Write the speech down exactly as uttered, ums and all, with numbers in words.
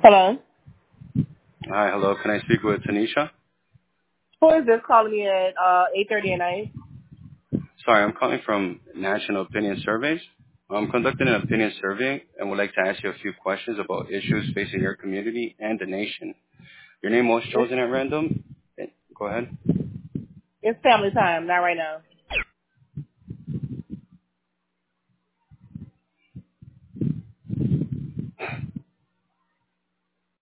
Hello. Hi, hello. Can I speak with Tanisha? Who is this calling me at uh eight thirty at night? Sorry, I'm calling from National Opinion Surveys. I'm conducting an opinion survey and would like to ask you a few questions about issues facing your community and the nation. Your name was It's chosen at random. Eh, Go ahead. it's family time, not right now.